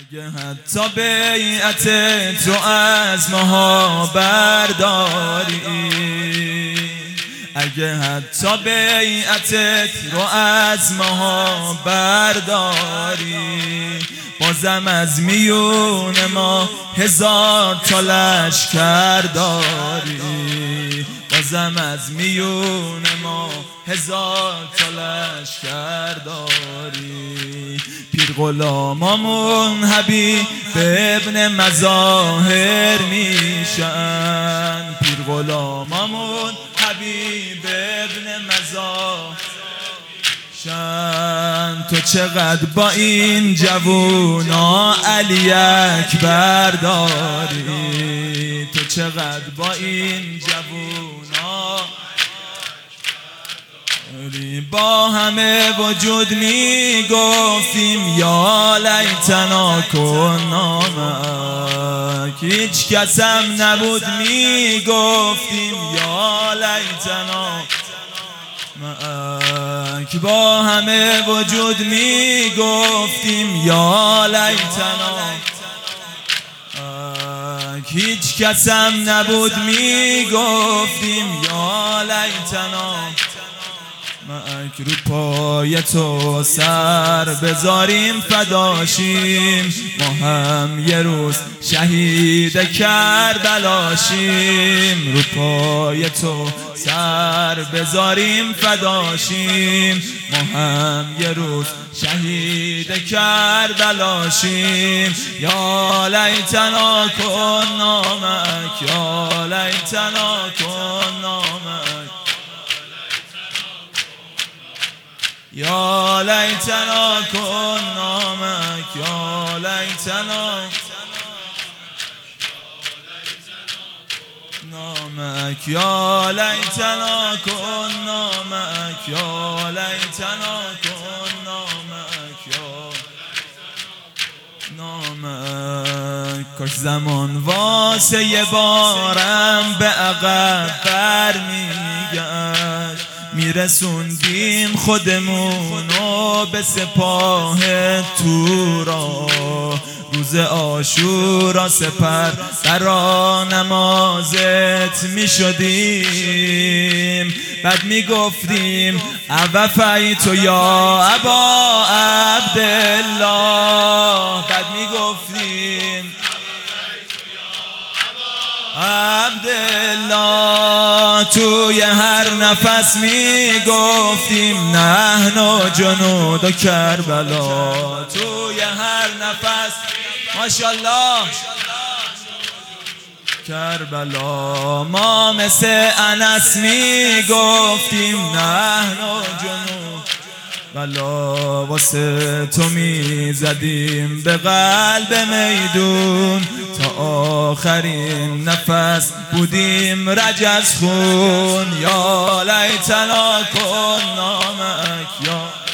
اگه حتی بیعت تو از ماها برداری، اگه حتی بیعتت رو از ماها برداری، بازم از میون ما هزار تا لشکر داری، بازم از میون ما هزار تا لشکر داری. پیر غلامامون حبیب ابن مظاهر میشن، پیر غلامامون حبیب ابن مظاهر شن. تو چقدر با این جوونا علی اکبر داری، تو چقدر با این جوونا با همه وجود می گفتیم یا لیتنا کنا معک، هیچ کسم نبود می گفتیم یا لیتنا معک، با همه وجود می گفتیم یا لیتنا معک، هیچ کسم نبود می گفتیم یا لیتنا معک. رو پای تو سر بذاریم فداشیم، ما هم یه روز شهید کربلاشیم. رو پای تو سر بذاریم فداشیم، ما هم یه روز شهید کربلاشیم. یا لیتنا کنا معک، یا لیتنا کنا معک، یا لیتنا کنا معک، یا لیتنا معک، یا لیتنا کنا معک، یا لیتنا کنا معک، یا معک. کاش زمان واسه یه بارم به عقب برمیگشت، میرسوندیم خودمونو به سپاه تورا. روز عاشورا سپر برا نمازت میشدیم، بعد میگفتیم اوفیتو یا ابا عبدالله، بعد میگفتیم عبدالله. توی هر نفس میگفتیم نحن جنود کربلا، توی هر نفس ماشاءالله کربلا. ما مثل انس میگفتیم نحن جنود بلا، واسه تو میزدیم به قلب میدون، تا آخرین نفس بودیم رجز خون. یا لیتنا کنا معک، یا